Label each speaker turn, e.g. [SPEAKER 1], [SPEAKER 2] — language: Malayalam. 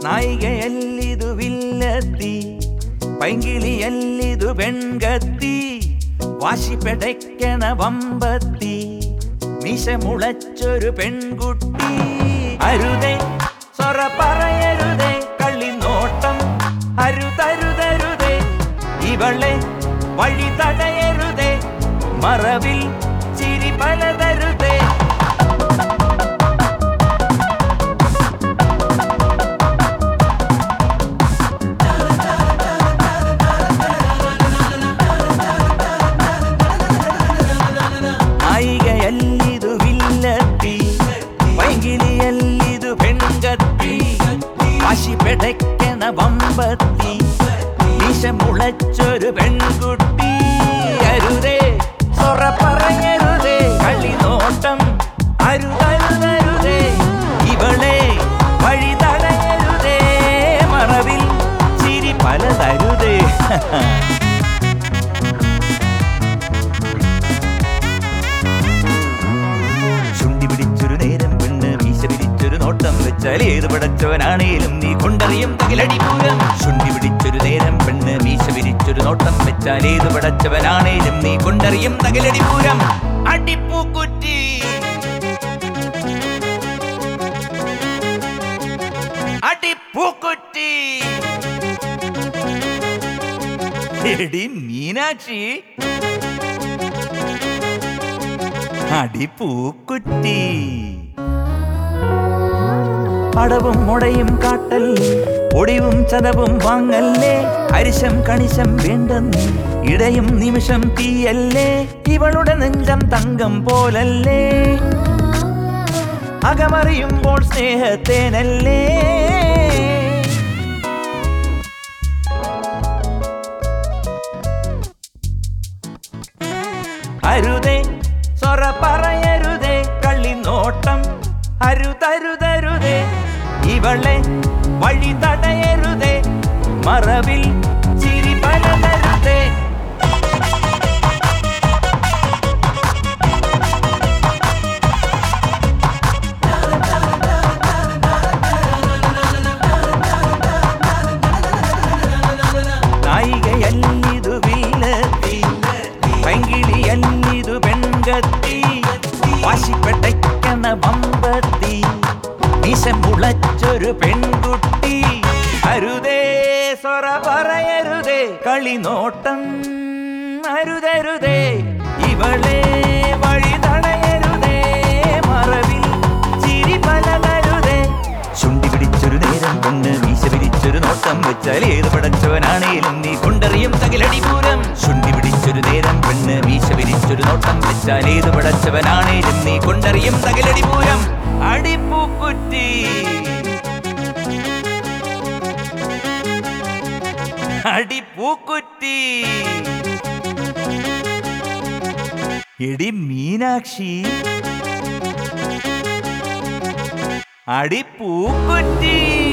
[SPEAKER 1] നായികയല്ലിതു വില്ലത്തി, പൈങ്കിളിയല്ലിതു പെൺകത്തി, വാശി പെടയ്ക്കണ വമ്പത്തി, മീശ മുളച്ചൊരു പെൺകുട്ടി. അരുതേ സൊറ പറയരുതേ, കള്ളിനോട്ടം അരുതരുതരുതേ, ഇവളെ വഴി തടയരുതേ, മറവിൽ ചിരി പലതരുതേ. നായികയല്ലിതു വില്ലത്തി, പൈങ്കിളിയല്ലിതു പെൺകത്തി, വാശി പെടയ്ക്കണ വമ്പത്തി, മീശ മുളച്ചൊരു പെൺകുട്ടി. അരുതേ സൊറ പറയരുതേ, കള്ളിനോട്ടം അരുതരുതരുതേ, ഇവളെ വഴി തടയരുതേ, മറവിൽ ചിരി പലതരുതേ. ചുണ്ടി പിടിച്ചൊരു നേരം പെണ്ണ്, മീശ പിടിച്ചൊരു നോട്ടം വെച്ചാൽ ഏത് പടച്ചവനാണേലും നീ കൊണ്ടറിയും തകിലടിപൂരം. ചുണ്ടി പിടിച്ചൊരു നേരം പെണ്ണ്, മീശ പിടിച്ചൊരു നോട്ടം വെച്ചാൽ ഏത് പടച്ചവനാണേലും നീ കൊണ്ടറിയും തകിലടിപൂരം. അടിപ്പൂക്കുറ്റി അടിപ്പൂക്കുറ്റി. എടി മീനാക്ഷി, അടിപ്പൂക്കുറ്റി. പടവും മുടയും കാട്ടല്ലേ, ഒടിവും ചതവും വാങ്ങല്ലേ, അരിശം കണിശം വേണ്ടെന്ന് ഇടയും നിമിഷം തീയല്ലേ, ഇവളുടെ നെഞ്ചം തങ്കം പോലല്ലേ, അകമറിയുമ്പോൾ സ്നേഹത്തേനല്ലേ. അരുതേ സൊറ പറയരുതേ, കള്ളിനോട്ടം അരുതരുതരുതേ, ഇവളെ വഴി തടയരുതേ, മറവിൽ ചിരി പലതരുതേ. നായികയല്ലിതു വില്ലത്തി, പൈങ്കിളിയല്ലിതു പെൺകത്തി, വാശി പെടയ്ക്കണ വമ്പത്തി, മീശ മുളച്ചൊരു പെൺകുട്ടി. അരുതേ സൊറ പറയരുതേ, കളിനോട്ടം അരുതരുതേ, ഇവളെ വഴി തടയരുതേ, മറവിൽ ചിരി പലതരുതേ. ചുണ്ടി പിടിച്ചൊരു നേരം പെണ്ണ്, മീശ പിടിച്ചൊരു നോട്ടം വെച്ചാൽ ഏത് പടച്ചവനാണേലും നീ കൊണ്ടറിയും തകിലടിപൂരം. ചുണ്ടി പിടിച്ചൊരു നേരം പെണ്ണ്, മീശ പിടിച്ചൊരു നോട്ടം വെച്ചാൽ ഏത് പടച്ചവനാണേലും നീ കൊണ്ടറിയും തകിലടിപൂരം. അടിപ്പൂക്കുറ്റി അടിപ്പൂക്കുറ്റി. എടി മീനാക്ഷി, അടിപ്പൂക്കുറ്റി.